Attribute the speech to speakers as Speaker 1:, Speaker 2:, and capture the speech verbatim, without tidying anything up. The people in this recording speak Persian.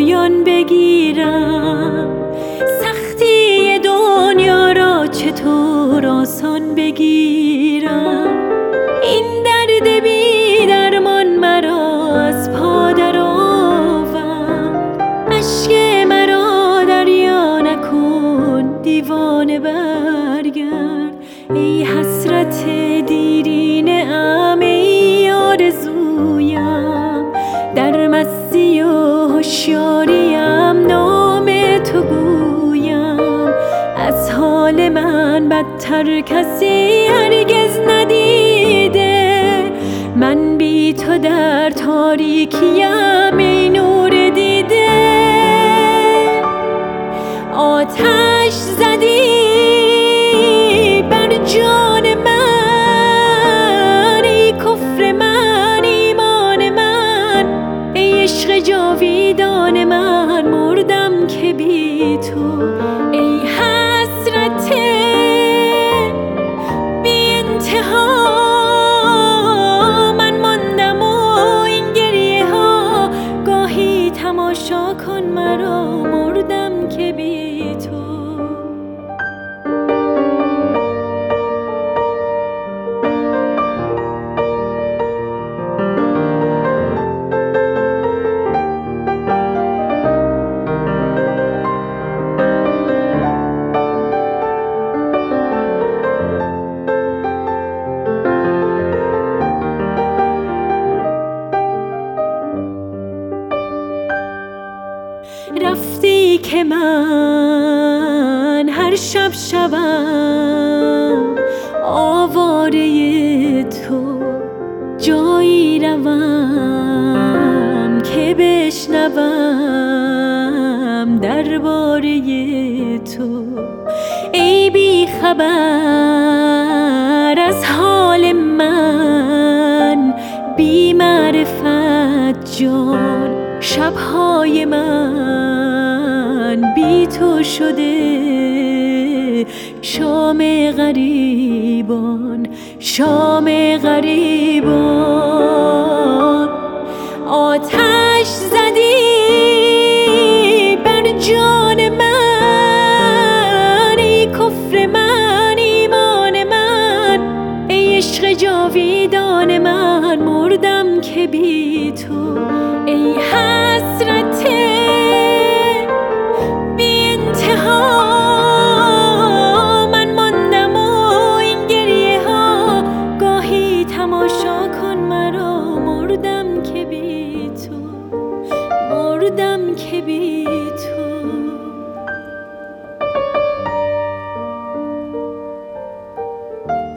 Speaker 1: پایان بگیرم. سختی دنیا را چطور آسان بگیرم؟ این درد بی درمان مرا از پا درآورد. اشک مرا دریا نکن، دیوانه برگرد. ای حسرت دیرینه ام، ای آرزویم، در مستی و هوشیاریم نام تو گویم. از حال من بدتر کسی هرگز ندیده. من بی تو در تاریکیم ای نور دیده. آتش زدی بر جان من، ای کفر من، ایمان من، ای عشق جاویدان من. مردم که بی تو، ای حسرت بی انتها. من ماندم و این گریه ها، گاهی تماشا کن مرا. مردم که بی تو. رفتی که من هر شب شبم آواره تو. جایی روم که بشنوم درباره تو. ای بی خبر از حال من، بی معرفت جان. شبهای من بی تو شده، شام غریبان، شام غریبان. آتش زدی بر جان من، ای کفر من، ایمان من، ای عشق جاویدان من. مردم که بی تو، ای حسرت بی انتها. من ماندم و این گریه ها، گاهی تماشا کن مرا. مردم که بی تو، مردم که بی تو.